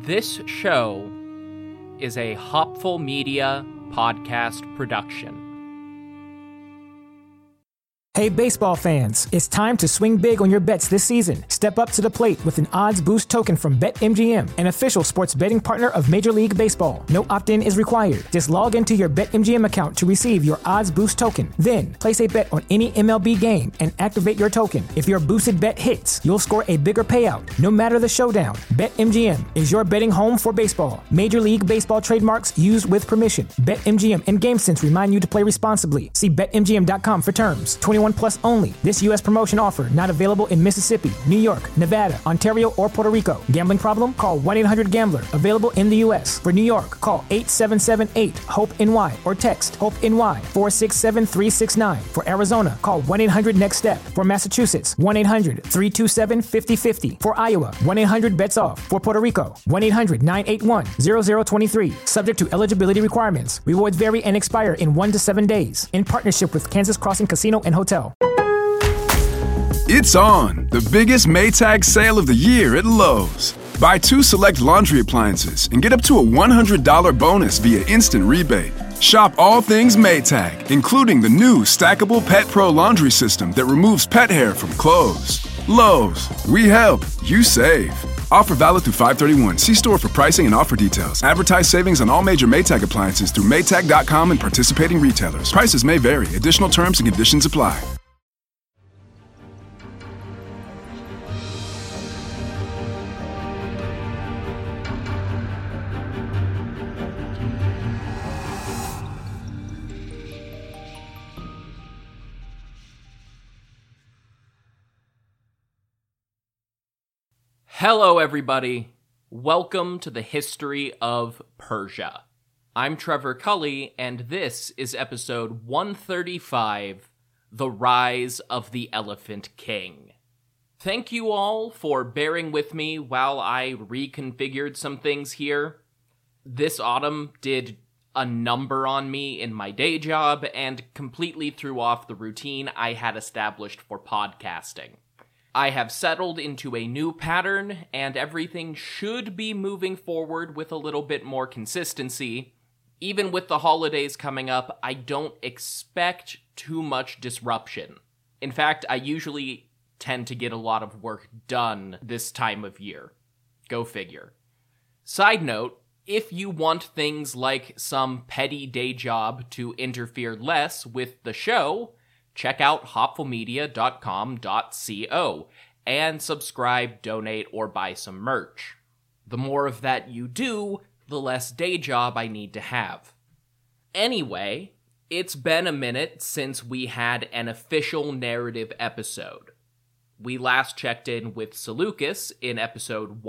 This show is a Hopful Media podcast production. Hey baseball fans, it's time to swing big on your bets this season. Step up to the plate with an odds boost token from BetMGM, an official sports betting partner of Major League Baseball. No opt-in is required. Just log into your BetMGM account to receive your odds boost token. Then, place a bet on any MLB game and activate your token. If your boosted bet hits, you'll score a bigger payout, no matter the showdown. BetMGM is your betting home for baseball. Major League Baseball trademarks used with permission. BetMGM and GameSense remind you to play responsibly. See BetMGM.com for terms. 21 plus only. This U.S. promotion offer not available in Mississippi, New York, Nevada, Ontario, or Puerto Rico. Gambling problem? Call 1-800-GAMBLER. Available in the U.S. For New York, call 877-8-HOPE-NY or text HOPE-NY 467-369. For Arizona, call 1-800-NEXT-STEP. For Massachusetts, 1-800-327-5050. For Iowa, 1-800-BETS-OFF. For Puerto Rico, 1-800-981-0023. Subject to eligibility requirements. Rewards vary and expire in 1 to 7 days. In partnership with Kansas Crossing Casino and Hotel. It's on! The biggest Maytag sale of the year at Lowe's. Buy 2 select laundry appliances and get up to a $100 bonus via instant rebate. Shop all things Maytag, including the new stackable Pet Pro laundry system that removes pet hair from clothes. Lowe's, we help, you save. Offer valid through 5/31. See store for pricing and offer details. Advertise savings on all major Maytag appliances through Maytag.com and participating retailers. Prices may vary. Additional terms and conditions apply. Hello, everybody. Welcome to the History of Persia. I'm Trevor Cully, and this is episode 135, The Rise of the Elephant King. Thank you all for bearing with me while I reconfigured some things here. This autumn did a number on me in my day job and completely threw off the routine I had established for podcasting. I have settled into a new pattern, and everything should be moving forward with a little bit more consistency. Even with the holidays coming up, I don't expect too much disruption. In fact, I usually tend to get a lot of work done this time of year. Go figure. Side note, if you want things like some petty day job to interfere less with the show, check out hopfulmedia.com.co and subscribe, donate, or buy some merch. The more of that you do, the less day job I need to have. Anyway, it's been a minute since we had an official narrative episode. We last checked in with Seleucus in episode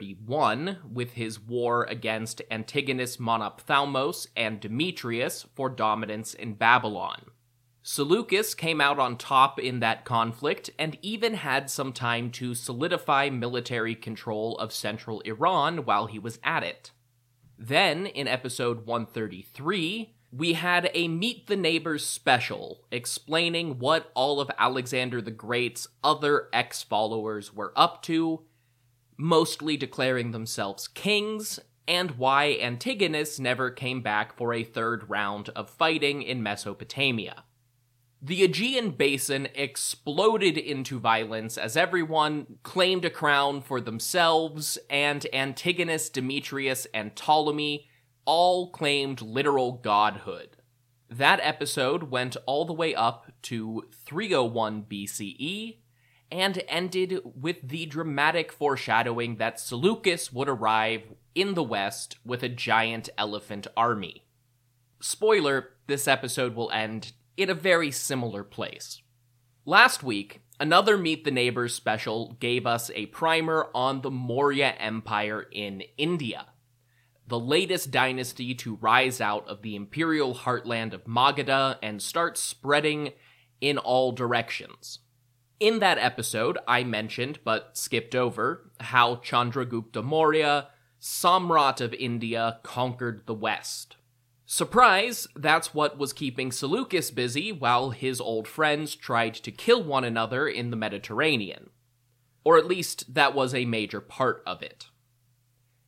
131 with his war against Antigonus Monophthalmos and Demetrius for dominance in Babylon. Seleucus came out on top in that conflict and even had some time to solidify military control of central Iran while he was at it. Then, in episode 133, we had a Meet the Neighbors special explaining what all of Alexander the Great's other ex-followers were up to, mostly declaring themselves kings, and why Antigonus never came back for a third round of fighting in Mesopotamia. The Aegean basin exploded into violence as everyone claimed a crown for themselves, and Antigonus, Demetrius, and Ptolemy all claimed literal godhood. That episode went all the way up to 301 BCE, and ended with the dramatic foreshadowing that Seleucus would arrive in the west with a giant elephant army. Spoiler, this episode will end in a very similar place. Last week, another Meet the Neighbors special gave us a primer on the Maurya Empire in India, the latest dynasty to rise out of the imperial heartland of Magadha and start spreading in all directions. In that episode, I mentioned, but skipped over, how Chandragupta Maurya, Samrat of India, conquered the west. Surprise, that's what was keeping Seleucus busy while his old friends tried to kill one another in the Mediterranean. Or at least, that was a major part of it.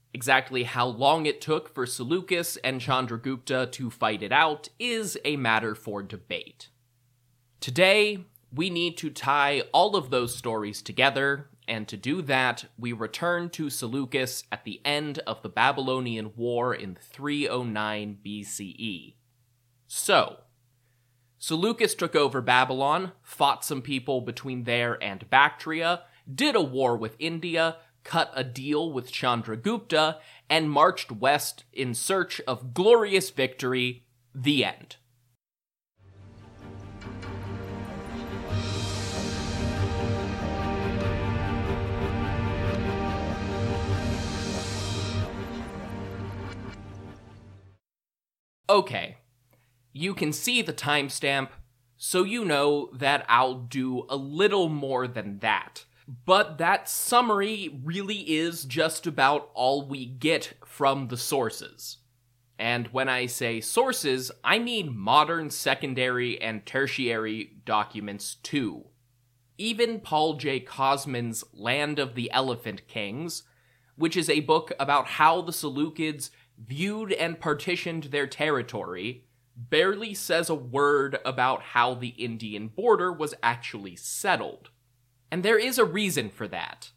Exactly how long it took for Seleucus and Chandragupta to fight it out is a matter for debate. Today, we need to tie all of those stories together, and to do that, we return to Seleucus at the end of the Babylonian War in 309 BCE. So, Seleucus took over Babylon, fought some people between there and Bactria, did a war with India, cut a deal with Chandragupta, and marched west in search of glorious victory. The end. Okay, you can see the timestamp, so you know that I'll do a little more than that. But that summary really is just about all we get from the sources. And when I say sources, I mean modern secondary and tertiary documents too. Even Paul J. Cosman's Land of the Elephant Kings, which is a book about how the Seleucids viewed and partitioned their territory, barely says a word about how the Indian border was actually settled. And there is a reason for that.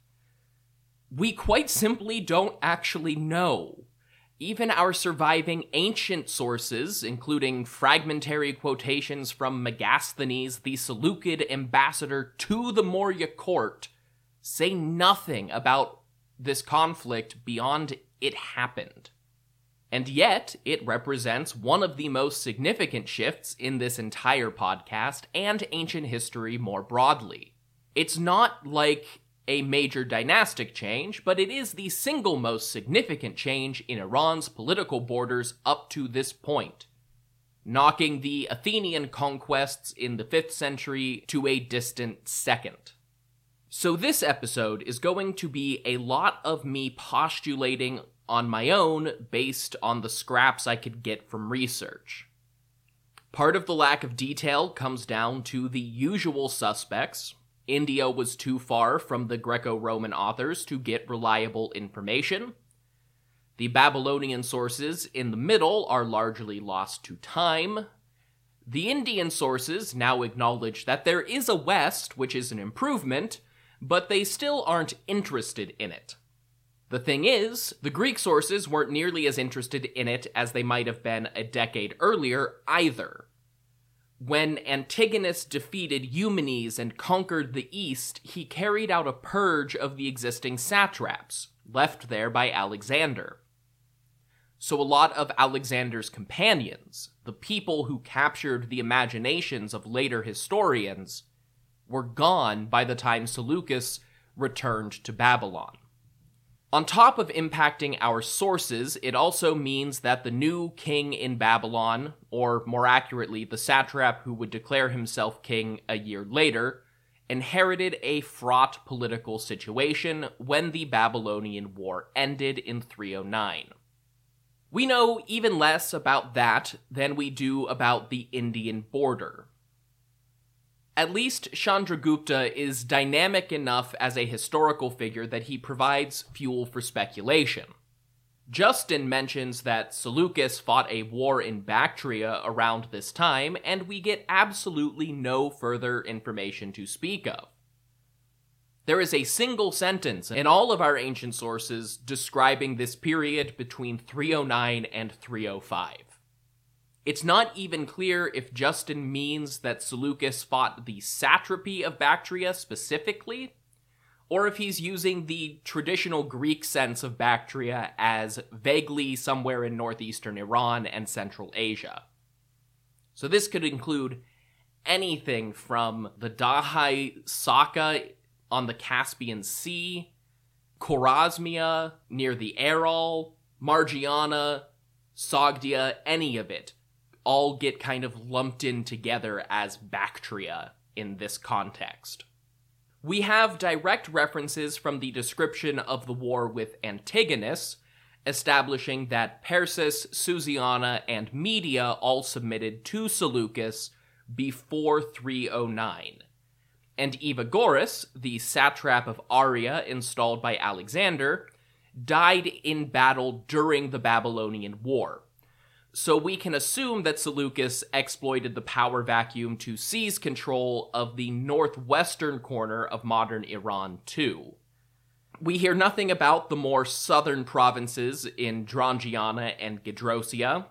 We quite simply don't actually know. Even our surviving ancient sources, including fragmentary quotations from Megasthenes, the Seleucid ambassador to the Maurya court, say nothing about this conflict beyond it happened. And yet, it represents one of the most significant shifts in this entire podcast and ancient history more broadly. It's not like a major dynastic change, but it is the single most significant change in Iran's political borders up to this point, knocking the Athenian conquests in the 5th century to a distant second. So this episode is going to be a lot of me postulating on my own based on the scraps I could get from research. Part of the lack of detail comes down to the usual suspects. India was too far from the Greco-Roman authors to get reliable information. The Babylonian sources in the middle are largely lost to time. The Indian sources now acknowledge that there is a West, which is an improvement, but they still aren't interested in it. The thing is, the Greek sources weren't nearly as interested in it as they might have been a decade earlier either. When Antigonus defeated Eumenes and conquered the East, he carried out a purge of the existing satraps, left there by Alexander. So a lot of Alexander's companions, the people who captured the imaginations of later historians, were gone by the time Seleucus returned to Babylon. On top of impacting our sources, it also means that the new king in Babylon, or more accurately, the satrap who would declare himself king a year later, inherited a fraught political situation when the Babylonian War ended in 309. We know even less about that than we do about the Indian border. At least Chandragupta is dynamic enough as a historical figure that he provides fuel for speculation. Justin mentions that Seleucus fought a war in Bactria around this time, and we get absolutely no further information to speak of. There is a single sentence in all of our ancient sources describing this period between 309 and 305. It's not even clear if Justin means that Seleucus fought the satrapy of Bactria specifically, or if he's using the traditional Greek sense of Bactria as vaguely somewhere in northeastern Iran and Central Asia. So this could include anything from the Dahai Saka on the Caspian Sea, Khorasmia near the Aral, Margiana, Sogdia, any of it, all get kind of lumped in together as Bactria in this context. We have direct references from the description of the war with Antigonus, establishing that Persis, Susiana, and Media all submitted to Seleucus before 309. And Evagoras, the satrap of Aria installed by Alexander, died in battle during the Babylonian War. So we can assume that Seleucus exploited the power vacuum to seize control of the northwestern corner of modern Iran too. We hear nothing about the more southern provinces in Drangiana and Gedrosia,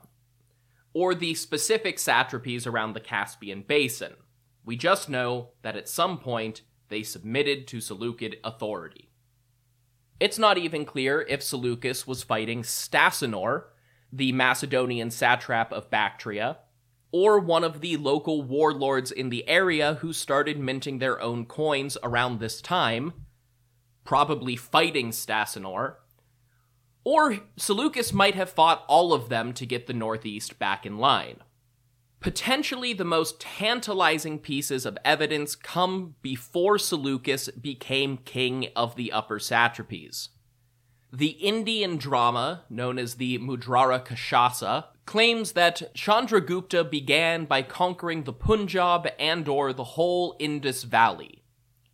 or the specific satrapies around the Caspian Basin. We just know that at some point they submitted to Seleucid authority. It's not even clear if Seleucus was fighting Stasanor, the Macedonian satrap of Bactria, or one of the local warlords in the area who started minting their own coins around this time, probably fighting Stasanor, or Seleucus might have fought all of them to get the northeast back in line. Potentially the most tantalizing pieces of evidence come before Seleucus became king of the upper satrapies. The Indian drama, known as the Mudrara Kashasa, claims that Chandragupta began by conquering the Punjab and/or the whole Indus Valley.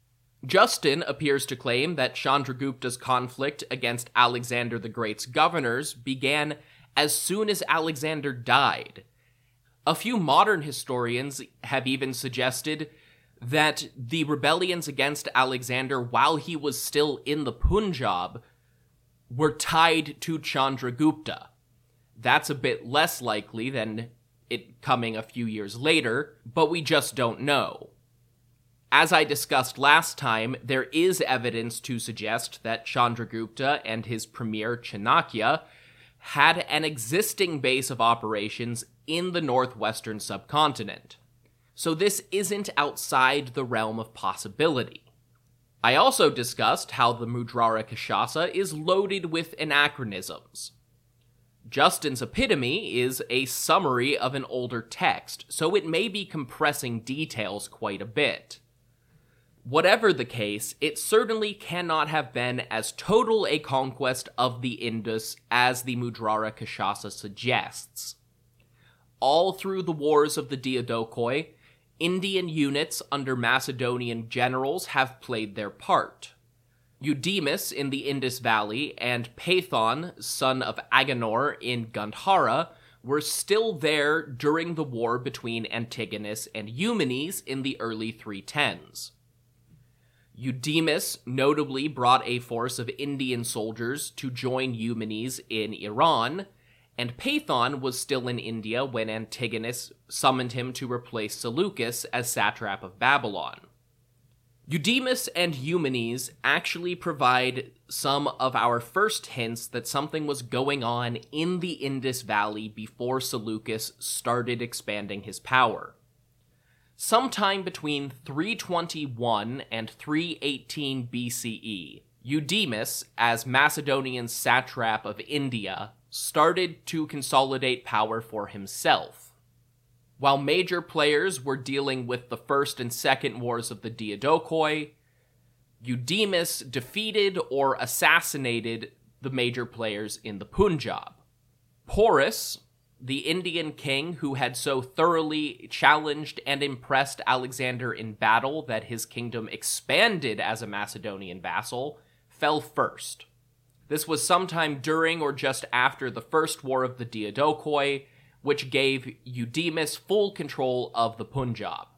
Justin appears to claim that Chandragupta's conflict against Alexander the Great's governors began as soon as Alexander died. A few modern historians have even suggested that the rebellions against Alexander while he was still in the Punjab were tied to Chandragupta. That's a bit less likely than it coming a few years later, but we just don't know. As I discussed last time, there is evidence to suggest that Chandragupta and his premier Chanakya had an existing base of operations in the northwestern subcontinent. So this isn't outside the realm of possibility. I also discussed how the Mudrara Kashasa is loaded with anachronisms. Justin's epitome is a summary of an older text, so it may be compressing details quite a bit. Whatever the case, it certainly cannot have been as total a conquest of the Indus as the Mudrara Kashasa suggests. All through the wars of the Diadochoi, Indian units under Macedonian generals have played their part. Eudemus in the Indus Valley and Paethon, son of Agenor in Gandhara, were still there during the war between Antigonus and Eumenes in the early 310s. Eudemus notably brought a force of Indian soldiers to join Eumenes in Iran, and Paethon was still in India when Antigonus summoned him to replace Seleucus as satrap of Babylon. Eudemus and Eumenes actually provide some of our first hints that something was going on in the Indus Valley before Seleucus started expanding his power. Sometime between 321 and 318 BCE, Eudemus, as Macedonian satrap of India, started to consolidate power for himself. While major players were dealing with the First and Second Wars of the Diadochoi, Eudemus defeated or assassinated the major players in the Punjab. Porus, the Indian king who had so thoroughly challenged and impressed Alexander in battle that his kingdom expanded as a Macedonian vassal, fell first. This was sometime during or just after the First War of the Diadochoi, which gave Eudemus full control of the Punjab.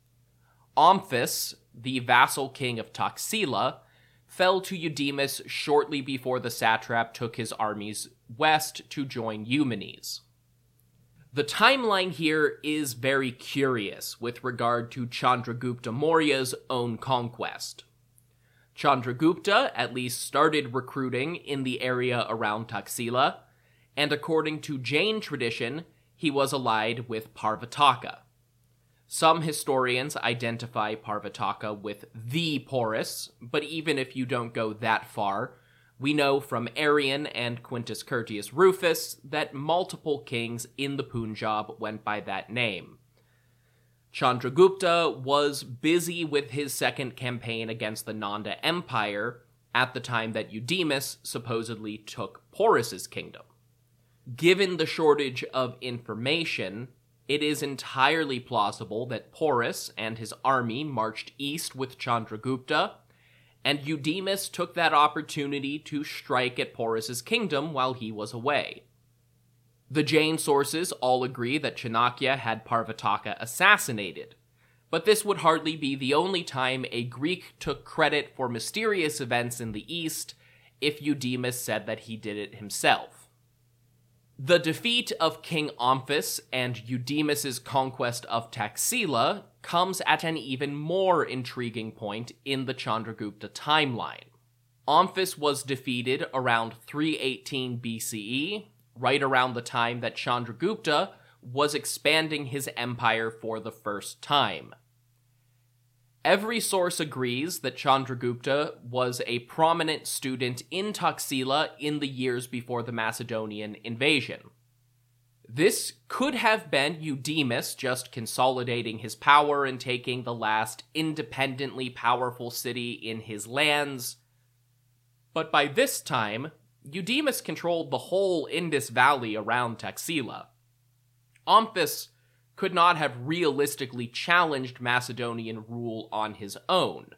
Omphis, the vassal king of Taxila, fell to Eudemus shortly before the satrap took his armies west to join Eumenes. The timeline here is very curious with regard to Chandragupta Maurya's own conquest. Chandragupta at least started recruiting in the area around Taxila, and according to Jain tradition, he was allied with Parvataka. Some historians identify Parvataka with the Porus, but even if you don't go that far, we know from Arrian and Quintus Curtius Rufus that multiple kings in the Punjab went by that name. Chandragupta was busy with his second campaign against the Nanda Empire at the time that Eudemus supposedly took Porus's kingdom. Given the shortage of information, it is entirely plausible that Porus and his army marched east with Chandragupta, and Eudemus took that opportunity to strike at Porus's kingdom while he was away. The Jain sources all agree that Chanakya had Parvataka assassinated, but this would hardly be the only time a Greek took credit for mysterious events in the East if Eudemus said that he did it himself. The defeat of King Omphis and Eudemus's conquest of Taxila comes at an even more intriguing point in the Chandragupta timeline. Omphis was defeated around 318 BCE, right around the time that Chandragupta was expanding his empire for the first time. Every source agrees that Chandragupta was a prominent student in Taxila in the years before the Macedonian invasion. This could have been Eudemus just consolidating his power and taking the last independently powerful city in his lands, but by this time, Eudemus controlled the whole Indus Valley around Taxila. Omphis could not have realistically challenged Macedonian rule on his own,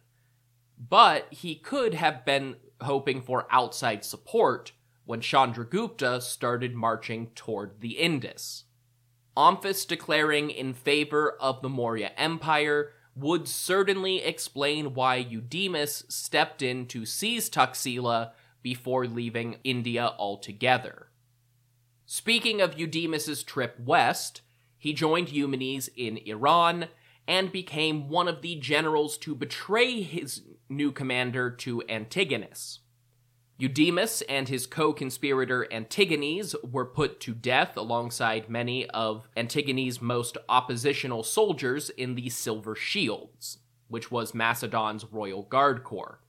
but he could have been hoping for outside support when Chandragupta started marching toward the Indus. Omphis declaring in favor of the Maurya Empire would certainly explain why Eudemus stepped in to seize Taxila before leaving India altogether. Speaking of Eudemus's trip west, he joined Eumenes in Iran and became one of the generals to betray his new commander to Antigonus. Eudemus and his co-conspirator Antigenes were put to death alongside many of Antigone's most oppositional soldiers in the Silver Shields, which was Macedon's royal guard corps.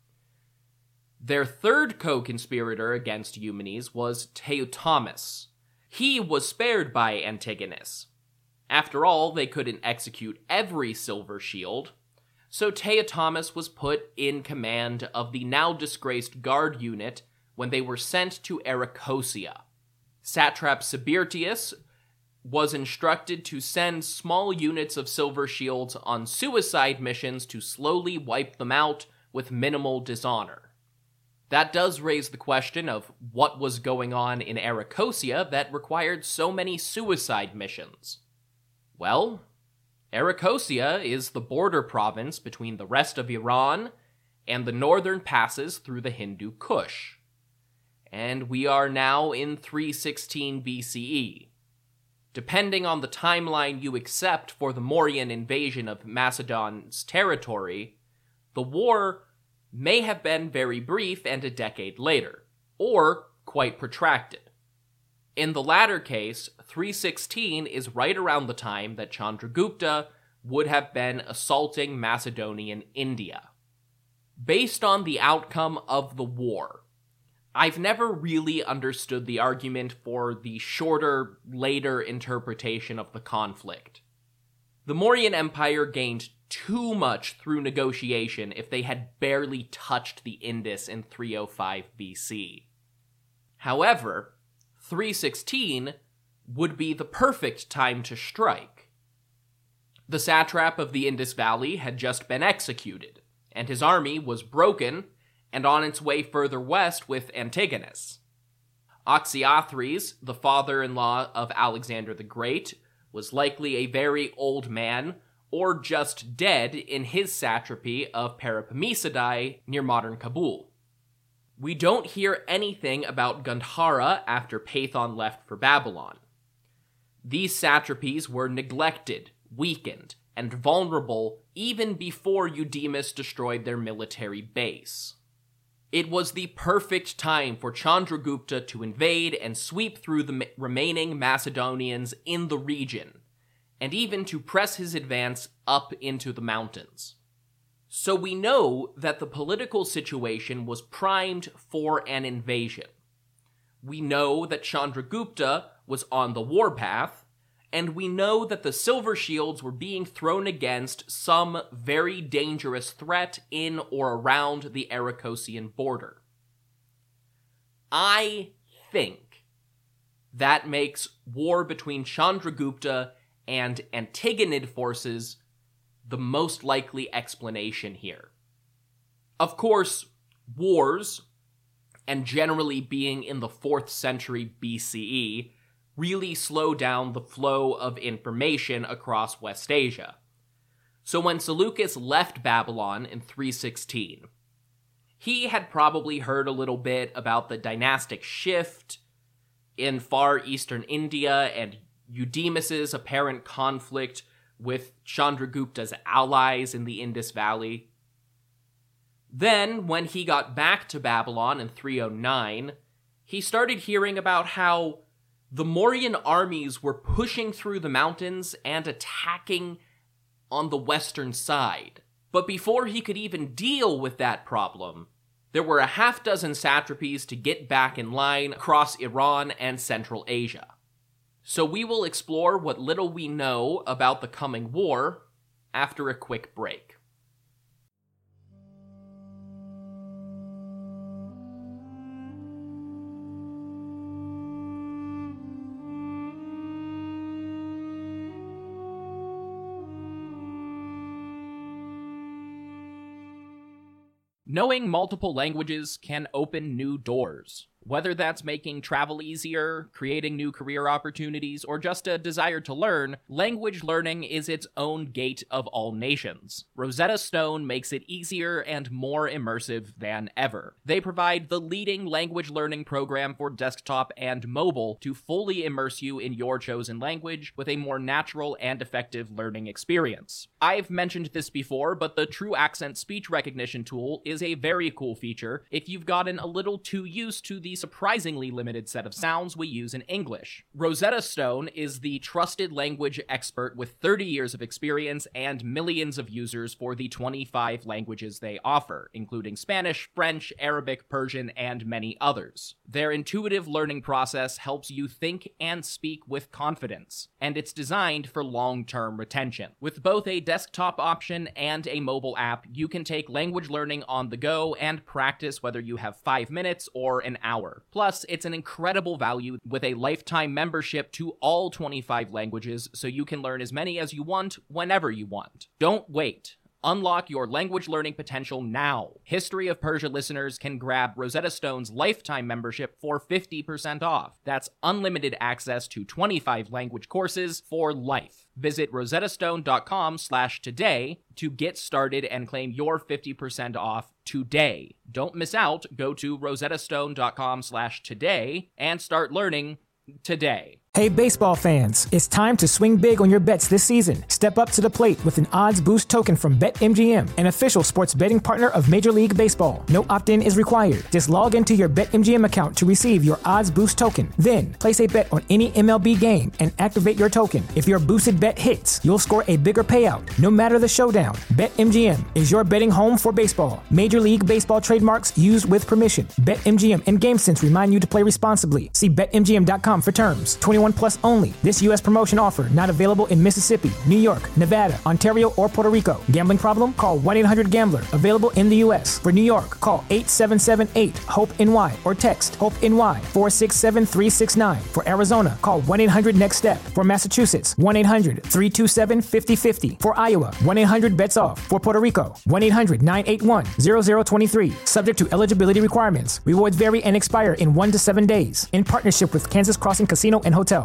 Their third co-conspirator against Eumenes was Teutomus. He was spared by Antigonus. After all, they couldn't execute every Silver Shield, so Teutomus was put in command of the now-disgraced guard unit when they were sent to Arachosia. Satrap Sabirtius was instructed to send small units of Silver Shields on suicide missions to slowly wipe them out with minimal dishonor. That does raise the question of what was going on in Arachosia that required so many suicide missions. Well, Arachosia is the border province between the rest of Iran and the northern passes through the Hindu Kush. And we are now in 316 BCE. Depending on the timeline you accept for the Mauryan invasion of Macedon's territory, the war may have been very brief and a decade later, or quite protracted. In the latter case, 316 is right around the time that Chandragupta would have been assaulting Macedonian India. Based on the outcome of the war, I've never really understood the argument for the shorter, later interpretation of the conflict. The Mauryan Empire gained too much through negotiation if they had barely touched the Indus in 305 BC. However, 316 would be the perfect time to strike. The satrap of the Indus Valley had just been executed, and his army was broken and on its way further west with Antigonus. Oxyathres, the father-in-law of Alexander the Great, was likely a very old man or just dead in his satrapy of Parapamisidae near modern Kabul. We don't hear anything about Gandhara after Paithon left for Babylon. These satrapies were neglected, weakened, and vulnerable even before Eudemus destroyed their military base. It was the perfect time for Chandragupta to invade and sweep through the remaining Macedonians in the region, and even to press his advance up into the mountains. So we know that the political situation was primed for an invasion. We know that Chandragupta was on the warpath, and we know that the Silver Shields were being thrown against some very dangerous threat in or around the Arachosian border. I think that makes war between Chandragupta and Antigonid forces the most likely explanation here. Of course, wars, and generally being in the 4th century BCE, really slow down the flow of information across West Asia. So when Seleucus left Babylon in 316, he had probably heard a little bit about the dynastic shift in far eastern India and Eudemus's apparent conflict with Chandragupta's allies in the Indus Valley. Then, when he got back to Babylon in 309, he started hearing about how the Mauryan armies were pushing through the mountains and attacking on the western side. But before he could even deal with that problem, there were a half-dozen satrapies to get back in line across Iran and Central Asia. So we will explore what little we know about the coming war after a quick break. Knowing multiple languages can open new doors. Whether that's making travel easier, creating new career opportunities, or just a desire to learn, language learning is its own gate of all nations. Rosetta Stone makes it easier and more immersive than ever. They provide the leading language learning program for desktop and mobile to fully immerse you in your chosen language with a more natural and effective learning experience. I've mentioned this before, but the True Accent speech recognition tool is a very cool feature if you've gotten a little too used to the surprisingly limited set of sounds we use in English. Rosetta Stone is the trusted language expert with 30 years of experience and millions of users for the 25 languages they offer, including Spanish, French, Arabic, Persian, and many others. Their intuitive learning process helps you think and speak with confidence, and it's designed for long-term retention. With both a desktop option and a mobile app, you can take language learning on the go and practice whether you have 5 minutes or an hour. Plus, it's an incredible value with a lifetime membership to all 25 languages, so you can learn as many as you want, whenever you want. Don't wait. Unlock your language learning potential now. History of Persia listeners can grab Rosetta Stone's lifetime membership for 50% off. That's unlimited access to 25 language courses for life. Visit rosettastone.com/today to get started and claim your 50% off today. Don't miss out. Go to rosettastone.com/today and start learning today. Hey baseball fans, it's time to swing big on your bets this season. Step up to the plate with an odds boost token from BetMGM, an official sports betting partner of Major League Baseball. No opt-in is required. Just log into your BetMGM account to receive your odds boost token. Then, place a bet on any MLB game and activate your token. If your boosted bet hits, you'll score a bigger payout, no matter the showdown. BetMGM is your betting home for baseball. Major League Baseball trademarks used with permission. BetMGM and GameSense remind you to play responsibly. See BetMGM.com for terms. 21 plus only. This U.S. promotion offer not available in Mississippi, New York, Nevada, Ontario, or Puerto Rico. Gambling problem? Call 1-800-GAMBLER. Available in the U.S. For New York, call 877-8-HOPE-NY or text HOPE-NY 467-369. For Arizona, call 1-800-NEXT-STEP. For Massachusetts, 1-800-327-5050. For Iowa, 1-800-BETS-OFF. For Puerto Rico, 1-800-981-0023. Subject to eligibility requirements. Rewards vary and expire in 1 to 7 days. In partnership with Kansas Crossing Casino and Hotel.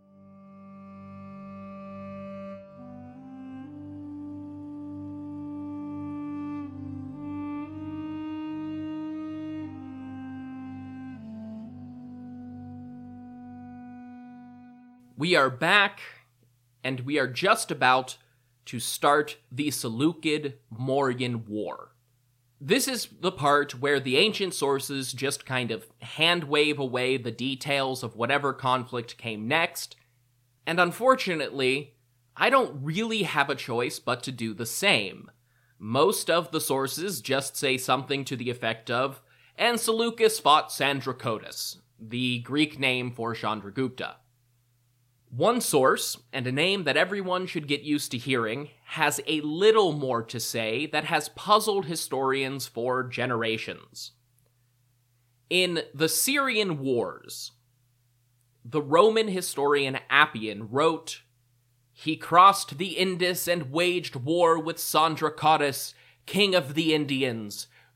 We are back, and we are just about to start the Seleucid-Mauryan War. This is the part where the ancient sources just kind of hand-wave away the details of whatever conflict came next, and unfortunately, I don't really have a choice but to do the same. Most of the sources just say something to the effect of, and Seleucus fought Sandracotus, the Greek name for Chandragupta. One source, and a name that everyone should get used to hearing, has a little more to say that has puzzled historians for generations. In the Syrian Wars, the Roman historian Appian wrote, "He crossed the Indus and waged war with Sandracotus, king of the Indians,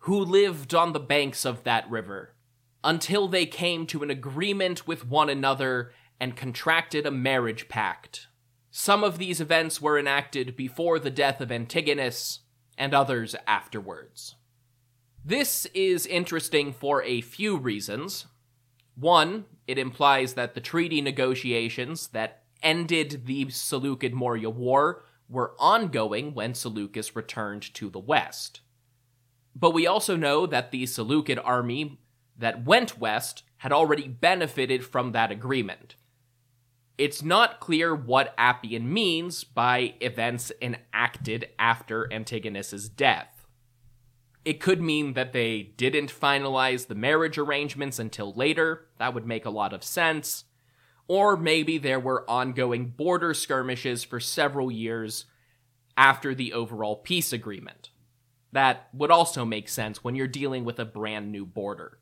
who lived on the banks of that river, until they came to an agreement with one another and contracted a marriage pact. Some of these events were enacted before the death of Antigonus, and others afterwards. This is interesting for a few reasons. One, it implies that the treaty negotiations that ended the Seleucid-Maurya War were ongoing when Seleucus returned to the west. But we also know that the Seleucid army that went west had already benefited from that agreement. It's not clear what Appian means by events enacted after Antigonus's death. It could mean that they didn't finalize the marriage arrangements until later. That would make a lot of sense. Or maybe there were ongoing border skirmishes for several years after the overall peace agreement. That would also make sense when you're dealing with a brand new border.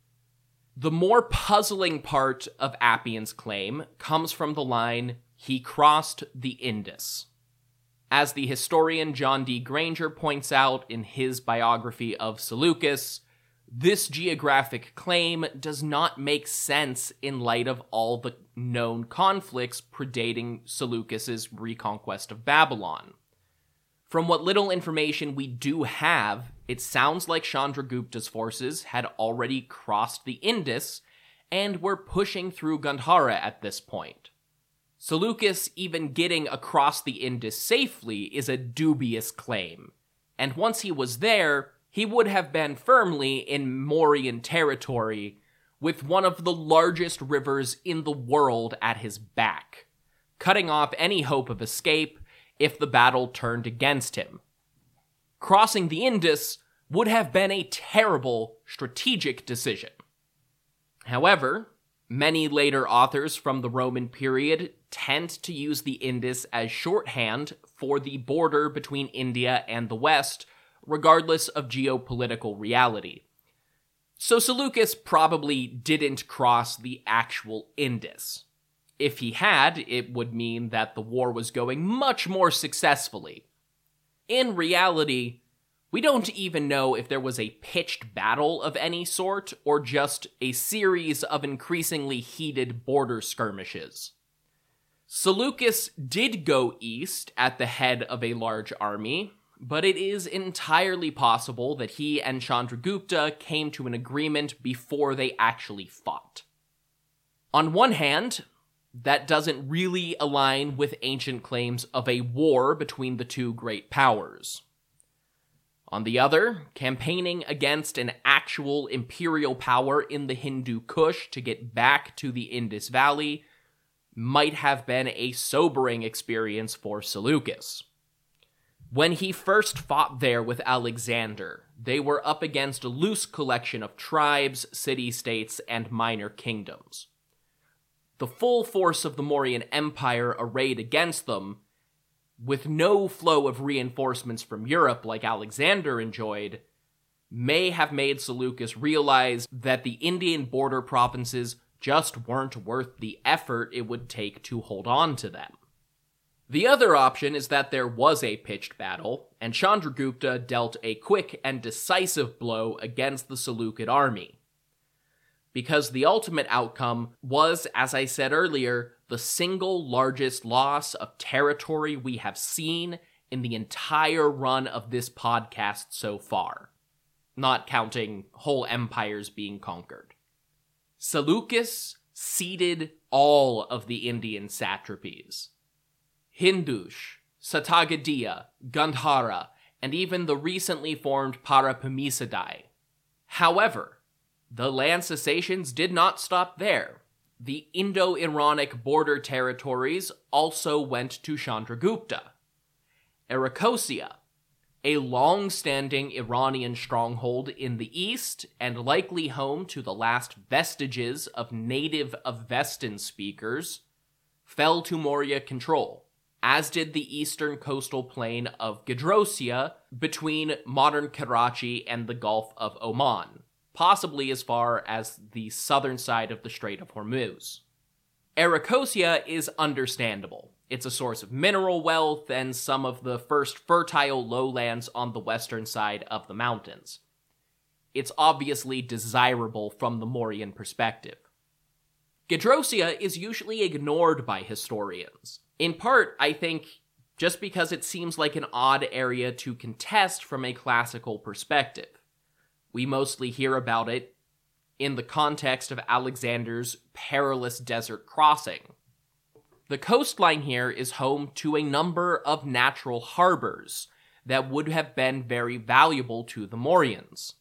The more puzzling part of Appian's claim comes from the line, "he crossed the Indus." As the historian John D. Granger points out in his biography of Seleucus, this geographic claim does not make sense in light of all the known conflicts predating Seleucus's reconquest of Babylon. From what little information we do have, it sounds like Chandragupta's forces had already crossed the Indus and were pushing through Gandhara at this point. Seleucus even getting across the Indus safely is a dubious claim, and once he was there, he would have been firmly in Mauryan territory with one of the largest rivers in the world at his back, cutting off any hope of escape if the battle turned against him. Crossing the Indus would have been a terrible strategic decision. However, many later authors from the Roman period tend to use the Indus as shorthand for the border between India and the West, regardless of geopolitical reality. So Seleucus probably didn't cross the actual Indus. If he had, it would mean that the war was going much more successfully. In reality, we don't even know if there was a pitched battle of any sort, or just a series of increasingly heated border skirmishes. Seleucus did go east at the head of a large army, but it is entirely possible that he and Chandragupta came to an agreement before they actually fought. On one hand, that doesn't really align with ancient claims of a war between the two great powers. On the other, campaigning against an actual imperial power in the Hindu Kush to get back to the Indus Valley might have been a sobering experience for Seleucus. When he first fought there with Alexander, they were up against a loose collection of tribes, city-states, and minor kingdoms. The full force of the Mauryan Empire arrayed against them, with no flow of reinforcements from Europe like Alexander enjoyed, may have made Seleucus realize that the Indian border provinces just weren't worth the effort it would take to hold on to them. The other option is that there was a pitched battle, and Chandragupta dealt a quick and decisive blow against the Seleucid army. Because the ultimate outcome was, as I said earlier, the single largest loss of territory we have seen in the entire run of this podcast so far, not counting whole empires being conquered. Seleucus ceded all of the Indian satrapies. Hindush, Satagadiya, Gandhara, and even the recently formed Parapamisadai. However, the land cessations did not stop there. The Indo-Iranic border territories also went to Chandragupta. Arachosia, a long-standing Iranian stronghold in the east and likely home to the last vestiges of native Avestan speakers, fell to Maurya control, as did the eastern coastal plain of Gedrosia between modern Karachi and the Gulf of Oman, possibly as far as the southern side of the Strait of Hormuz. Arachosia is understandable. It's a source of mineral wealth and some of the first fertile lowlands on the western side of the mountains. it's obviously desirable from the Mauryan perspective. Gedrosia is usually ignored by historians. In part, I think, just because it seems like an odd area to contest from a classical perspective. We mostly hear about it in the context of Alexander's perilous desert crossing. The coastline here is home to a number of natural harbors that would have been very valuable to the Mauryans.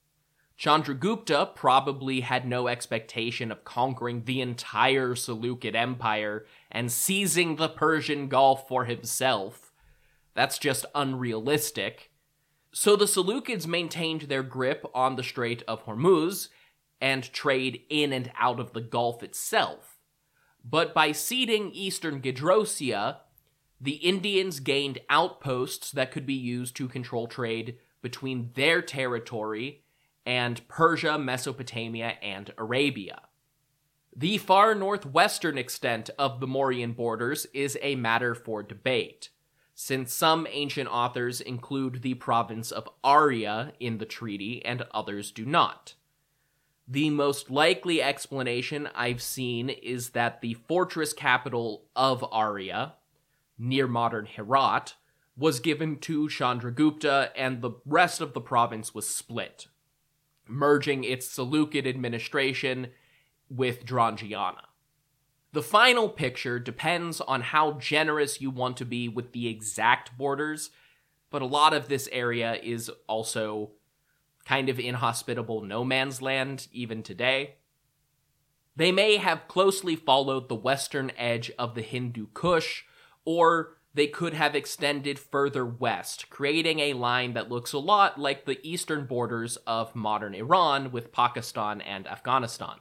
Chandragupta probably had no expectation of conquering the entire Seleucid Empire and seizing the Persian Gulf for himself. That's just unrealistic. So the Seleucids maintained their grip on the Strait of Hormuz and trade in and out of the Gulf itself. But by ceding eastern Gedrosia, the Indians gained outposts that could be used to control trade between their territory and Persia, Mesopotamia, and Arabia. The far northwestern extent of the Mauryan borders is a matter for debate, since some ancient authors include the province of Arya in the treaty and others do not. The most likely explanation I've seen is that the fortress capital of Arya, near modern Herat, was given to Chandragupta and the rest of the province was split, merging its Seleucid administration with Drangiana. The final picture depends on how generous you want to be with the exact borders, but a lot of this area is also kind of inhospitable no man's land even today. They may have closely followed the western edge of the Hindu Kush, or they could have extended further west, creating a line that looks a lot like the eastern borders of modern Iran with Pakistan and Afghanistan.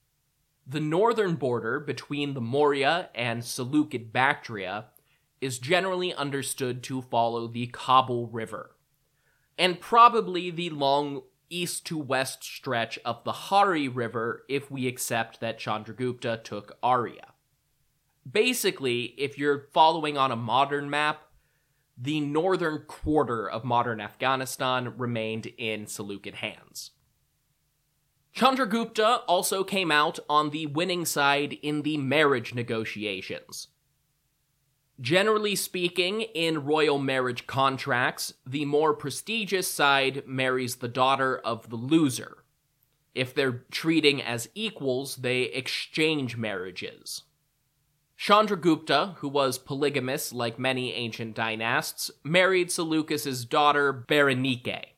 The northern border between the Maurya and Seleucid Bactria is generally understood to follow the Kabul River, and probably the long east to west stretch of the Hari River if we accept that Chandragupta took Arya. Basically, if you're following on a modern map, the northern quarter of modern Afghanistan remained in Seleucid hands. Chandragupta also came out on the winning side in the marriage negotiations. Generally speaking, in royal marriage contracts, the more prestigious side marries the daughter of the loser. If they're treating as equals, they exchange marriages. Chandragupta, who was polygamous like many ancient dynasts, married Seleucus's daughter Berenike.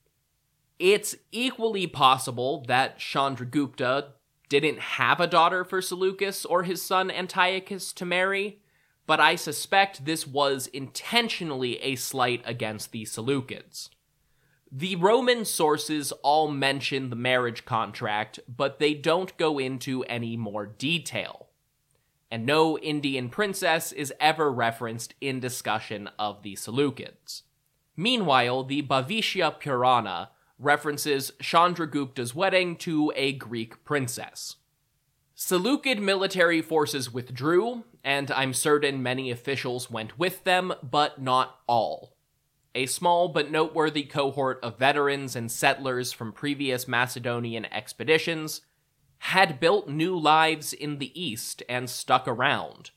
It's equally possible that Chandragupta didn't have a daughter for Seleucus or his son Antiochus to marry, but I suspect this was intentionally a slight against the Seleucids. The Roman sources all mention the marriage contract, but they don't go into any more detail. And no Indian princess is ever referenced in discussion of the Seleucids. Meanwhile, the Bhavishya Purana references Chandragupta's wedding to a Greek princess. Seleucid military forces withdrew, and I'm certain many officials went with them, but not all. A small but noteworthy cohort of veterans and settlers from previous Macedonian expeditions had built new lives in the east and stuck around.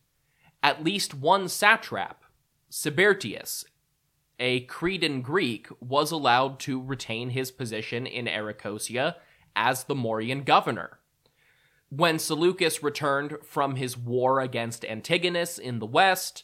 At least one satrap, Sybertius, a Cretan Greek, was allowed to retain his position in Arachosia as the Mauryan governor. When Seleucus returned from his war against Antigonus in the west,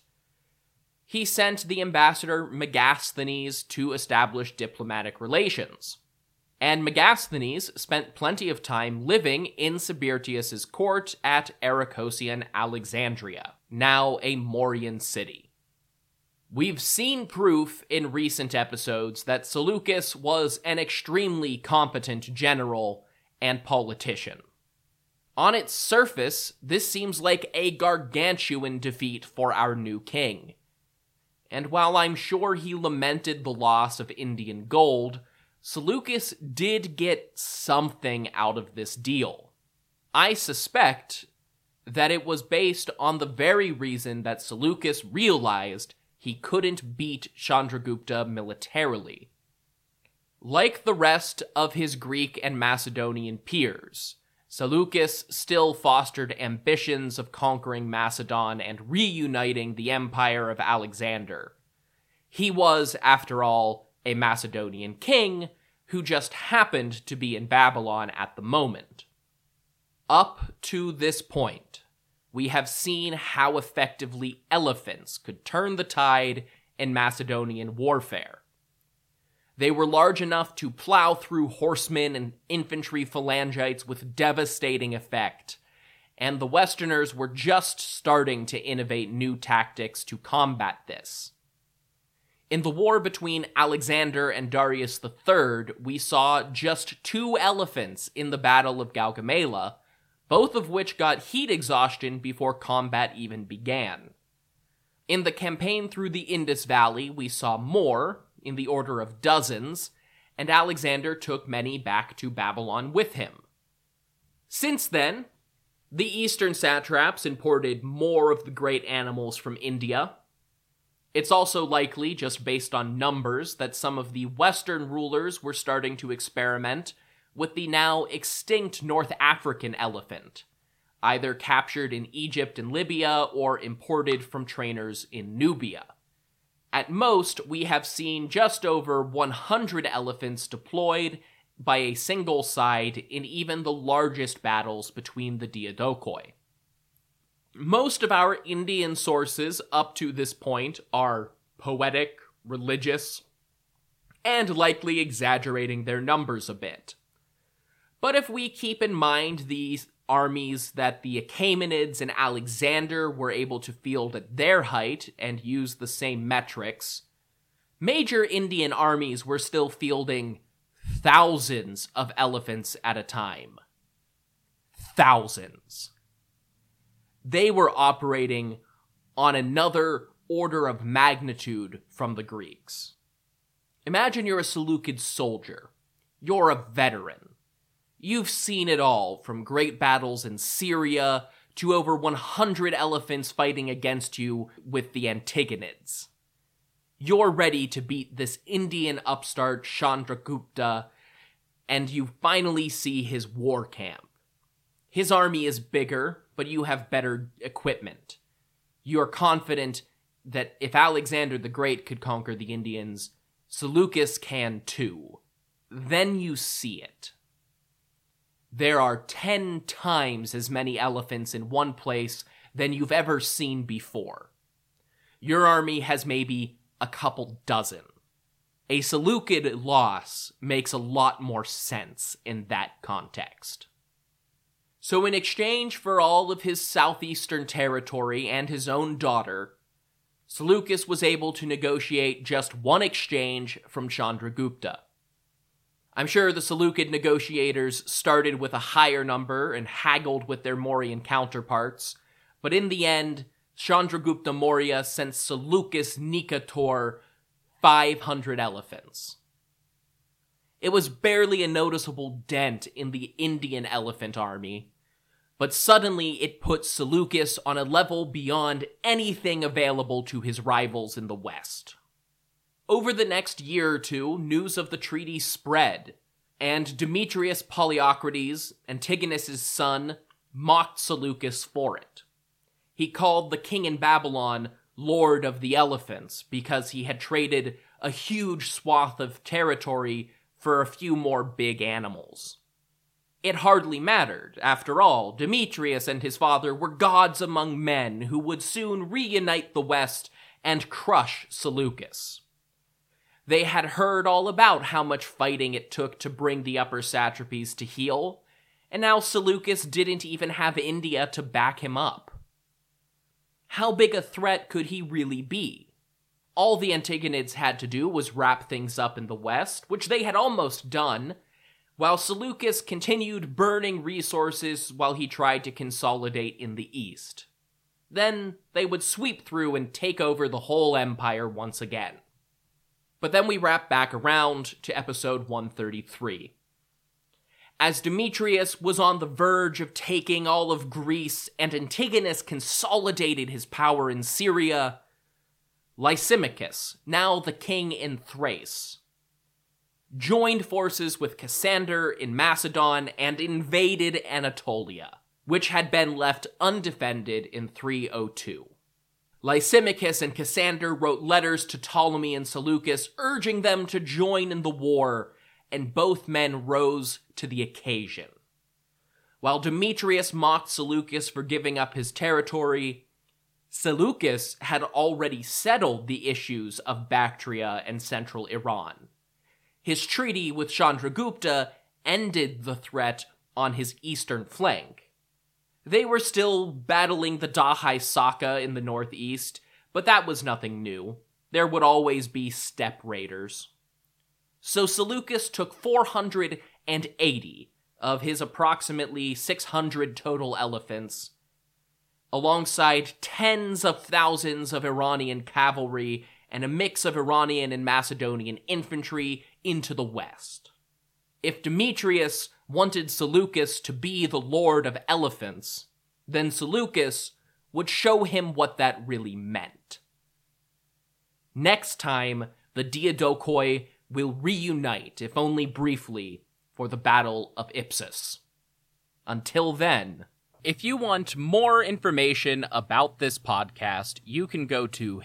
he sent the ambassador Megasthenes to establish diplomatic relations. And Megasthenes spent plenty of time living in Sybertius's court at Arachosian Alexandria, now a Mauryan city. We've seen proof in recent episodes that Seleucus was an extremely competent general and politician. On its surface, this seems like a gargantuan defeat for our new king. And while I'm sure he lamented the loss of Indian gold, Seleucus did get something out of this deal. I suspect that it was based on the very reason that Seleucus realized he couldn't beat Chandragupta militarily. Like the rest of his Greek and Macedonian peers, Seleucus still fostered ambitions of conquering Macedon and reuniting the empire of Alexander. He was, after all, a Macedonian king who just happened to be in Babylon at the moment. Up to this point, we have seen how effectively elephants could turn the tide in Macedonian warfare. They were large enough to plow through horsemen and infantry phalangites with devastating effect, and the Westerners were just starting to innovate new tactics to combat this. In the war between Alexander and Darius III, we saw just 2 elephants in the Battle of Gaugamela, both of which got heat exhaustion before combat even began. In the campaign through the Indus Valley, we saw more, in the order of dozens, and Alexander took many back to Babylon with him. Since then, the eastern satraps imported more of the great animals from India. It's also likely, just based on numbers, that some of the Western rulers were starting to experiment with the now extinct North African elephant, either captured in Egypt and Libya or imported from trainers in Nubia. At most, we have seen just over 100 elephants deployed by a single side in even the largest battles between the Diadochoi. Most of our Indian sources up to this point are poetic, religious, and likely exaggerating their numbers a bit. But if we keep in mind these armies that the Achaemenids and Alexander were able to field at their height and use the same metrics, major Indian armies were still fielding thousands of elephants at a time. Thousands. They were operating on another order of magnitude from the Greeks. Imagine you're a Seleucid soldier. You're a veteran. You've seen it all, from great battles in Syria to over 100 elephants fighting against you with the Antigonids. You're ready to beat this Indian upstart Chandragupta, and you finally see his war camp. His army is bigger, but you have better equipment. You're confident that if Alexander the Great could conquer the Indians, Seleucus can too. Then you see it. There are 10 times as many elephants in one place than you've ever seen before. Your army has maybe a couple dozen. A Seleucid loss makes a lot more sense in that context. So in exchange for all of his southeastern territory and his own daughter, Seleucus was able to negotiate just one exchange from Chandragupta. I'm sure the Seleucid negotiators started with a higher number and haggled with their Mauryan counterparts, but in the end, Chandragupta Maurya sent Seleucus Nicator 500 elephants. It was barely a noticeable dent in the Indian elephant army, but suddenly it put Seleucus on a level beyond anything available to his rivals in the West. Over the next year or two, news of the treaty spread, and Demetrius Poliocrates, Antigonus's son, mocked Seleucus for it. He called the king in Babylon Lord of the Elephants because he had traded a huge swath of territory for a few more big animals. It hardly mattered. After all, Demetrius and his father were gods among men who would soon reunite the West and crush Seleucus. They had heard all about how much fighting it took to bring the upper satrapies to heel, and now Seleucus didn't even have India to back him up. How big a threat could he really be? All the Antigonids had to do was wrap things up in the West, which they had almost done, while Seleucus continued burning resources while he tried to consolidate in the East. Then they would sweep through and take over the whole empire once again. But then we wrap back around to episode 133. As Demetrius was on the verge of taking all of Greece and Antigonus consolidated his power in Syria, Lysimachus, now the king in Thrace, joined forces with Cassander in Macedon and invaded Anatolia, which had been left undefended in 302. Lysimachus and Cassander wrote letters to Ptolemy and Seleucus urging them to join in the war, and both men rose to the occasion. While Demetrius mocked Seleucus for giving up his territory, Seleucus had already settled the issues of Bactria and central Iran. His treaty with Chandragupta ended the threat on his eastern flank. They were still battling the Dahai Saka in the northeast, but that was nothing new. There would always be steppe raiders. So Seleucus took 480 of his approximately 600 total elephants, alongside tens of thousands of Iranian cavalry and a mix of Iranian and Macedonian infantry into the west. If Demetrius wanted Seleucus to be the lord of elephants, then Seleucus would show him what that really meant. Next time, the Diadochoi will reunite, if only briefly, for the Battle of Ipsus. Until then, if you want more information about this podcast, you can go to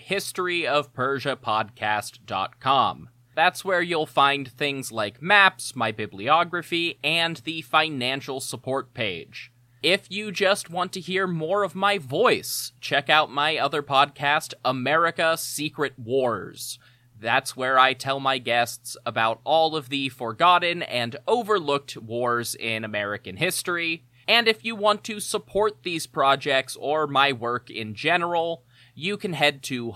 historyofpersiapodcast.com. That's where you'll find things like maps, my bibliography, and the financial support page. If you just want to hear more of my voice, check out my other podcast, America Secret Wars. That's where I tell my guests about all of the forgotten and overlooked wars in American history. And if you want to support these projects or my work in general, you can head to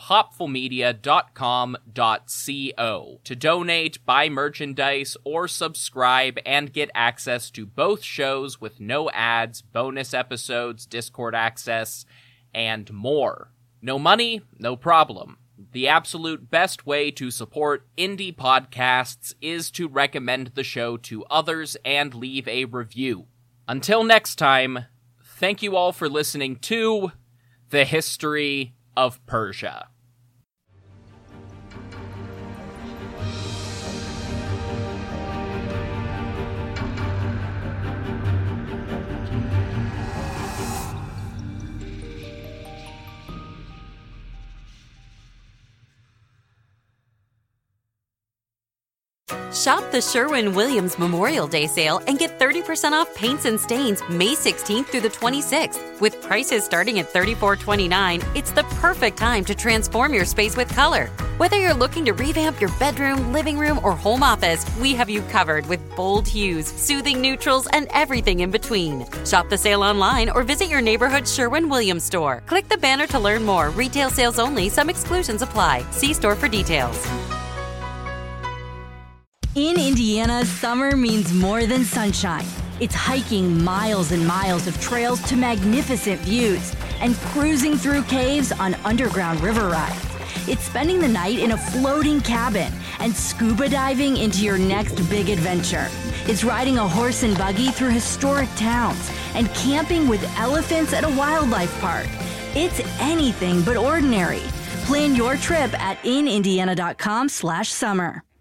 hopfulmedia.com.co to donate, buy merchandise, or subscribe and get access to both shows with no ads, bonus episodes, Discord access, and more. No money, no problem. The absolute best way to support indie podcasts is to recommend the show to others and leave a review. Until next time, thank you all for listening to The History of Persia. Shop the Sherwin-Williams Memorial Day sale and get 30% off paints and stains May 16th through the 26th. With prices starting at $34.29, it's the perfect time to transform your space with color. Whether you're looking to revamp your bedroom, living room, or home office, we have you covered with bold hues, soothing neutrals, and everything in between. Shop the sale online or visit your neighborhood Sherwin-Williams store. Click the banner to learn more. Retail sales only. Some exclusions apply. See store for details. In Indiana, summer means more than sunshine. It's hiking miles and miles of trails to magnificent views and cruising through caves on underground river rides. It's spending the night in a floating cabin and scuba diving into your next big adventure. It's riding a horse and buggy through historic towns and camping with elephants at a wildlife park. It's anything but ordinary. Plan your trip at inindiana.com/summer.